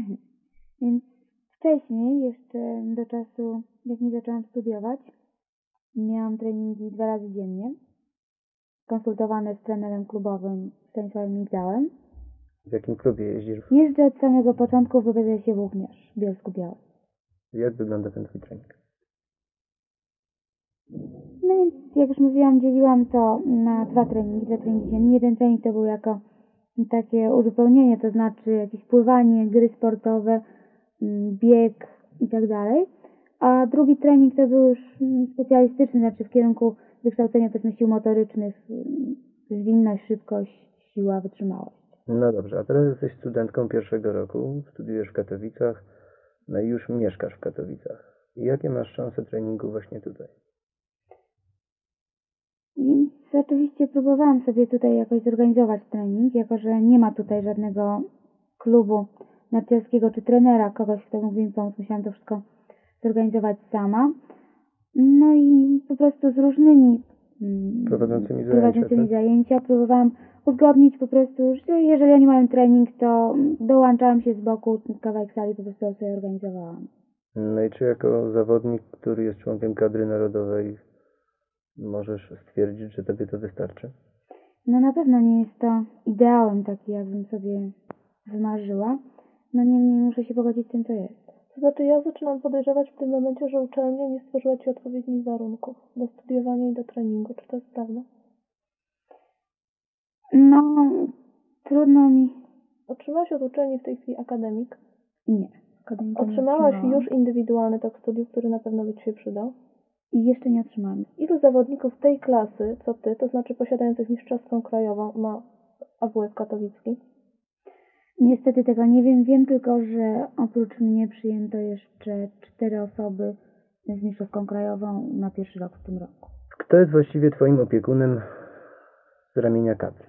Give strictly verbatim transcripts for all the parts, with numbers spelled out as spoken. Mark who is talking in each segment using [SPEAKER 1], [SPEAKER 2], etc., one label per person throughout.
[SPEAKER 1] Więc wcześniej, jeszcze do czasu, jak nie zaczęłam studiować, miałam treningi dwa razy dziennie, konsultowane z trenerem klubowym Stanisławem Migdałem.
[SPEAKER 2] W jakim klubie jeździsz?
[SPEAKER 1] Jeżdżę od samego początku w B Z S-ie Włókniarz w Bielsku-Białej.
[SPEAKER 2] Jak wygląda ten twój trening?
[SPEAKER 1] No więc, jak już mówiłam, dzieliłam to na dwa treningi, dwa treningi dziennie. Jeden trening to był jako takie uzupełnienie, to znaczy jakieś pływanie, gry sportowe, bieg i tak dalej. A drugi trening to był już specjalistyczny, znaczy w kierunku wykształcenia powiedzmy sił motorycznych, zwinność, szybkość, siła, wytrzymałość.
[SPEAKER 2] No dobrze, a teraz jesteś studentką pierwszego roku, studiujesz w Katowicach, no i już mieszkasz w Katowicach. I jakie masz szanse treningu właśnie tutaj?
[SPEAKER 1] Więc oczywiście próbowałam sobie tutaj jakoś zorganizować trening, jako że nie ma tutaj żadnego klubu narciarskiego czy trenera, kogoś, kto mógłby mi pomóc. Musiałam to wszystko zorganizować sama. No i po prostu z różnymi
[SPEAKER 2] Prowadzącymi zajęcia,
[SPEAKER 1] prowadzącymi
[SPEAKER 2] tak?
[SPEAKER 1] zajęcia próbowałam uzgodnić po prostu, że jeżeli oni mają trening, to dołączałam się z boku, kawałek sali po prostu sobie organizowałam.
[SPEAKER 2] No i czy jako zawodnik, który jest członkiem kadry narodowej, możesz stwierdzić, że tobie to wystarczy?
[SPEAKER 1] No na pewno nie jest to ideałem taki, jakbym sobie wymarzyła. No niemniej muszę się pogodzić z tym, co jest.
[SPEAKER 3] To znaczy ja zaczynam podejrzewać w tym momencie, że uczelnia nie stworzyła Ci odpowiednich warunków do studiowania i do treningu. Czy to jest prawda?
[SPEAKER 1] No, trudno mi...
[SPEAKER 3] Otrzymałaś od uczelni w tej chwili akademik?
[SPEAKER 1] Nie. Akademika nie
[SPEAKER 3] Otrzymałaś
[SPEAKER 1] otrzymałam.
[SPEAKER 3] już indywidualny tok studiów, który na pewno by Ci się przydał?
[SPEAKER 1] I jeszcze nie otrzymałam.
[SPEAKER 3] Ilu zawodników tej klasy, co Ty, to znaczy posiadających mistrzowską krajową, ma A W F katowicki?
[SPEAKER 1] Niestety tego nie wiem. Wiem tylko, że oprócz mnie przyjęto jeszcze cztery osoby z mistrzowską krajową na pierwszy rok w tym roku.
[SPEAKER 2] Kto jest właściwie twoim opiekunem z ramienia kadry?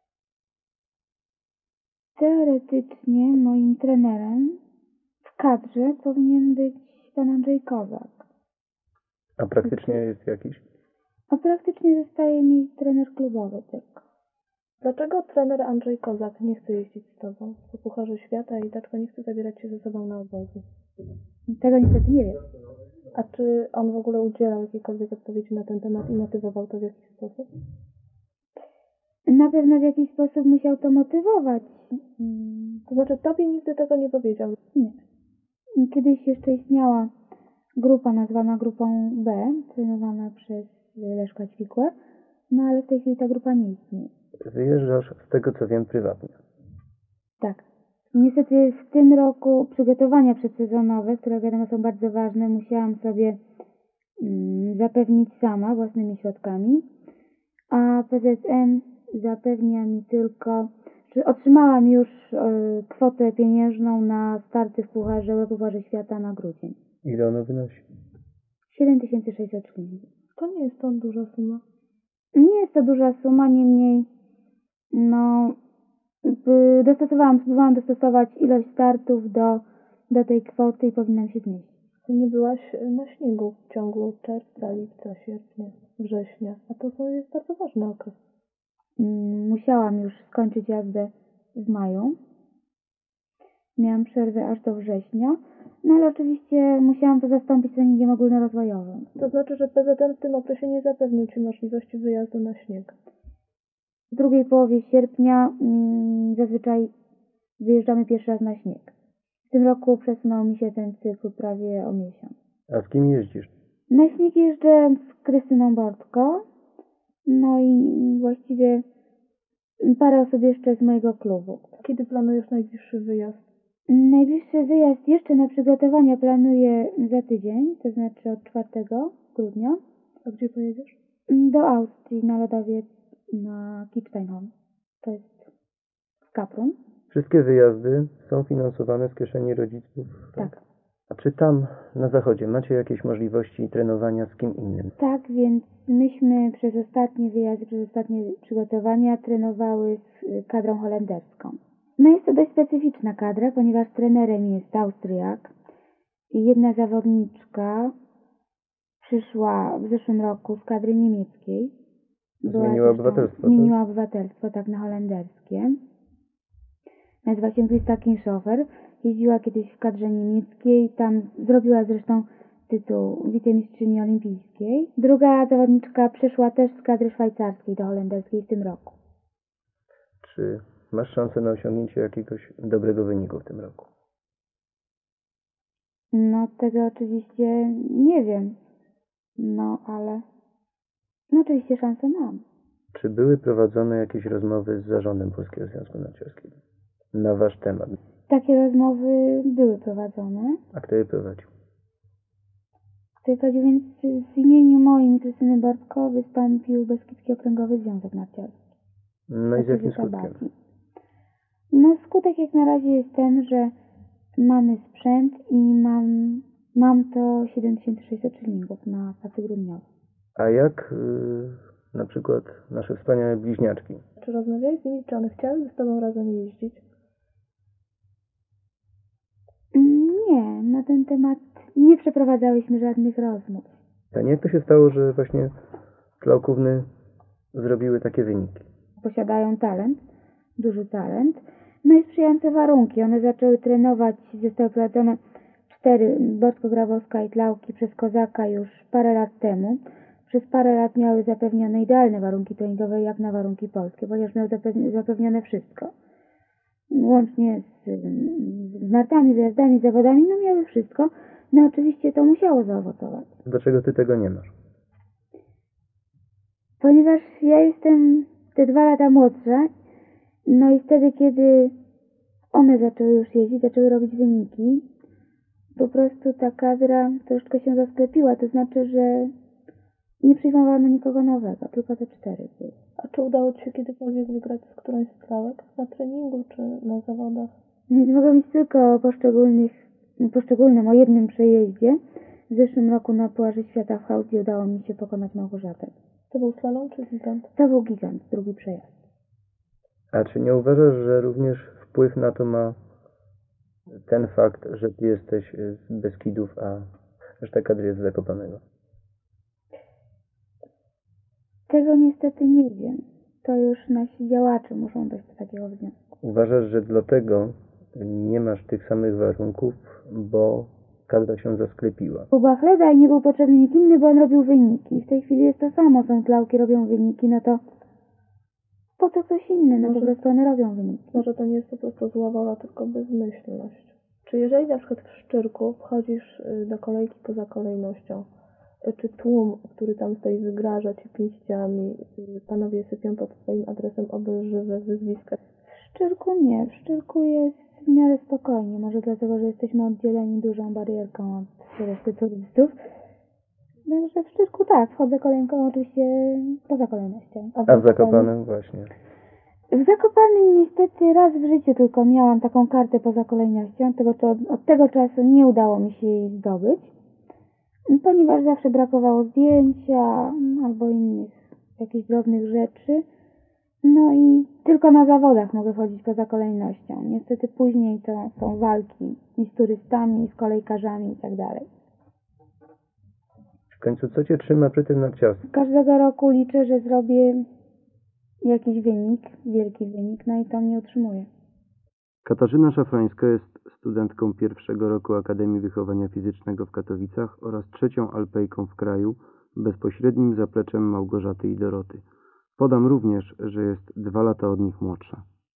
[SPEAKER 1] Teoretycznie moim trenerem w kadrze powinien być pan Andrzej Kozak.
[SPEAKER 2] A praktycznie jest jakiś?
[SPEAKER 1] A praktycznie zostaje mi trener klubowy tylko.
[SPEAKER 3] Dlaczego trener Andrzej Kozak nie chce jeździć z Tobą po Pucharze Świata i dlaczego nie chce zabierać się ze sobą na obozy?
[SPEAKER 1] Tego niestety nie wiem.
[SPEAKER 3] A czy on w ogóle udzielał jakiejkolwiek odpowiedzi na ten temat i motywował to w jakiś sposób?
[SPEAKER 1] Na pewno w jakiś sposób musiał to motywować.
[SPEAKER 3] To znaczy Tobie nigdy tego nie powiedział?
[SPEAKER 1] Nie. Kiedyś jeszcze istniała grupa nazwana grupą B, trenowana przez Leszka Ćwikłę, no ale w tej chwili ta grupa nie istnieje.
[SPEAKER 2] Wyjeżdżasz, z tego co wiem, prywatnie.
[SPEAKER 1] Tak. Niestety w tym roku przygotowania przedsezonowe, które wiadomo są bardzo ważne, musiałam sobie mm, zapewnić sama własnymi środkami, a P Z N zapewnia mi tylko, że otrzymałam już y, kwotę pieniężną na starty w Pucharze, Pucharze Świata na grudzień.
[SPEAKER 2] Ile ono wynosi?
[SPEAKER 1] siedem tysięcy sześćset szylingów.
[SPEAKER 3] To nie jest to duża suma.
[SPEAKER 1] Nie jest to duża suma, niemniej no by dostosowałam, spróbowałam dostosować ilość startów do, do tej kwoty i powinnam się zmieścić.
[SPEAKER 3] Ty nie byłaś na śniegu w ciągu czerwca, lipca, sierpnia, września, a to są- jest bardzo ważny okres.
[SPEAKER 1] Mm, Musiałam już skończyć jazdę w maju. Miałam przerwę aż do września, no ale oczywiście musiałam to zastąpić treningiem ogólnorozwojowym.
[SPEAKER 3] To znaczy, że P Z N w tym okresie nie zapewnił Ci możliwości wyjazdu na śnieg.
[SPEAKER 1] W drugiej połowie sierpnia mm, zazwyczaj wyjeżdżamy pierwszy raz na śnieg. W tym roku przesunął mi się ten cykl prawie o miesiąc.
[SPEAKER 2] A z kim jeździsz?
[SPEAKER 1] Na śnieg jeżdżę z Krystyną Bortko, no i właściwie parę osób jeszcze z mojego klubu.
[SPEAKER 3] Kiedy planujesz najbliższy wyjazd?
[SPEAKER 1] Najbliższy wyjazd jeszcze na przygotowania planuję za tydzień, to znaczy od czwartego grudnia.
[SPEAKER 3] A gdzie pojedziesz?
[SPEAKER 1] Do Austrii na lodowiec na Kitzsteinhorn. To jest w Kaprun.
[SPEAKER 2] Wszystkie wyjazdy są finansowane z kieszeni rodziców?
[SPEAKER 1] Tak.
[SPEAKER 2] A czy tam na zachodzie macie jakieś możliwości trenowania z kim innym?
[SPEAKER 1] Tak, więc myśmy przez ostatnie wyjazdy, przez ostatnie przygotowania trenowały z kadrą holenderską. No jest to dość specyficzna kadra, ponieważ trenerem jest Austriak. Jedna zawodniczka przyszła w zeszłym roku z kadry niemieckiej. Była
[SPEAKER 2] Zmieniła
[SPEAKER 1] zresztą-
[SPEAKER 2] obywatelstwo,
[SPEAKER 1] Zmieniła
[SPEAKER 2] tak?
[SPEAKER 1] obywatelstwo, tak, na holenderskie. Nazywa się Krista Kinshofer. jeździła kiedyś w kadrze niemieckiej, tam zrobiła zresztą tytuł wicemistrzyni olimpijskiej. Druga zawodniczka przeszła też z kadry szwajcarskiej do holenderskiej w tym roku.
[SPEAKER 2] Czy masz szansę na osiągnięcie jakiegoś dobrego wyniku w tym roku?
[SPEAKER 1] No tego oczywiście nie wiem, no ale no oczywiście szansę mam.
[SPEAKER 2] Czy były prowadzone jakieś rozmowy z zarządem Polskiego Związku Narciarskiego na wasz temat?
[SPEAKER 1] Takie rozmowy były prowadzone.
[SPEAKER 2] A kto je prowadził?
[SPEAKER 1] Kto je prowadził, więc w imieniu moim i Krystyny Bortko wystąpił Beskidzki Okręgowy Związek Narciarski.
[SPEAKER 2] No i z jakim
[SPEAKER 1] Takiej
[SPEAKER 2] skutkiem?
[SPEAKER 1] zabawi. No skutek jak na razie jest ten, że mamy sprzęt i mam, mam to siedem tysięcy sześćset szylingów na pasy grudniowe.
[SPEAKER 2] A jak yy, na przykład nasze wspaniałe bliźniaczki?
[SPEAKER 3] Czy rozmawiałeś z nimi, czy one chciałyby z tobą razem jeździć?
[SPEAKER 1] Nie, na ten temat nie przeprowadzałyśmy żadnych rozmów.
[SPEAKER 2] A jak to się stało, że właśnie Klauków-ny zrobiły takie wyniki?
[SPEAKER 1] Posiadają talent, duży talent, no i sprzyjające warunki. One zaczęły trenować, zostały prowadzone cztery, Borsko-Grabowska i Klauki przez Kozaka już parę lat temu. Przez parę lat miały zapewnione idealne warunki treningowe jak na warunki polskie, ponieważ miały zapewnione wszystko. Łącznie z, z nartami, wyjazdami, zawodami, no miały wszystko. No oczywiście to musiało zaowocować.
[SPEAKER 2] Dlaczego ty tego nie masz?
[SPEAKER 1] Ponieważ ja jestem te dwa lata młodsza, no i wtedy, kiedy one zaczęły już jeździć, zaczęły robić wyniki, po prostu ta kadra troszkę się zasklepiła, to znaczy, że nie przyjmowano nikogo nowego, tylko te cztery były.
[SPEAKER 3] A czy udało ci się kiedykolwiek wygrać z którąś z Klauek? Na treningu czy na zawodach?
[SPEAKER 1] Więc mogę mówić tylko o poszczególnych, poszczególnym, o jednym przejeździe. W zeszłym roku na Pucharze Świata w Chausii udało mi się pokonać Małgorzatę.
[SPEAKER 3] To był slalom czy gigant?
[SPEAKER 1] To był gigant, drugi przejazd.
[SPEAKER 2] A czy nie uważasz, że również wpływ na to ma ten fakt, że ty jesteś z Beskidów, a reszta kadry jest z Zakopanego?
[SPEAKER 1] Tego niestety nie wiem. To już nasi działacze muszą dojść do takiego wniosku.
[SPEAKER 2] Uważasz, że dlatego nie masz tych samych warunków, bo kadra się zasklepiła?
[SPEAKER 1] Był Bachleda i nie był potrzebny nikt inny, bo on robił wyniki. W tej chwili jest to samo, są Klauki, robią wyniki, no to po co ktoś inny? No po prostu one robią wyniki.
[SPEAKER 3] Może to nie jest po prostu zła wola, tylko bezmyślność. Czy jeżeli na przykład w Szczyrku wchodzisz do kolejki poza kolejnością, czy tłum, który tam stoi, wygraża ci pięściami, panowie sypią pod swoim adresem obelżywe wyzwiska?
[SPEAKER 1] W Szczyrku nie. W Szczyrku jest w miarę spokojnie. Może dlatego, że jesteśmy oddzieleni dużą barierką od reszty turystów. Także w Szczyrku tak, wchodzę kolejką oczywiście poza kolejnością.
[SPEAKER 2] A w Zakopanem właśnie.
[SPEAKER 1] W Zakopanem niestety raz w życiu tylko miałam taką kartę poza kolejnością. Tego, to, od tego czasu nie udało mi się jej zdobyć, ponieważ zawsze brakowało zdjęcia albo innych jakichś drobnych rzeczy. No i tylko na zawodach mogę chodzić poza kolejnością. Niestety później to są walki i z turystami, i z kolejkarzami i tak dalej.
[SPEAKER 2] W końcu co cię trzyma przy tym narciarstwie?
[SPEAKER 1] Każdego roku liczę, że zrobię jakiś wynik, wielki wynik, no i to mnie utrzymuje.
[SPEAKER 2] Katarzyna Szafrańska jest studentką pierwszego roku Akademii Wychowania Fizycznego w Katowicach oraz trzecią alpejką w kraju, bezpośrednim zapleczem Małgorzaty i Doroty. Podam również, że jest dwa lata od nich młodsza.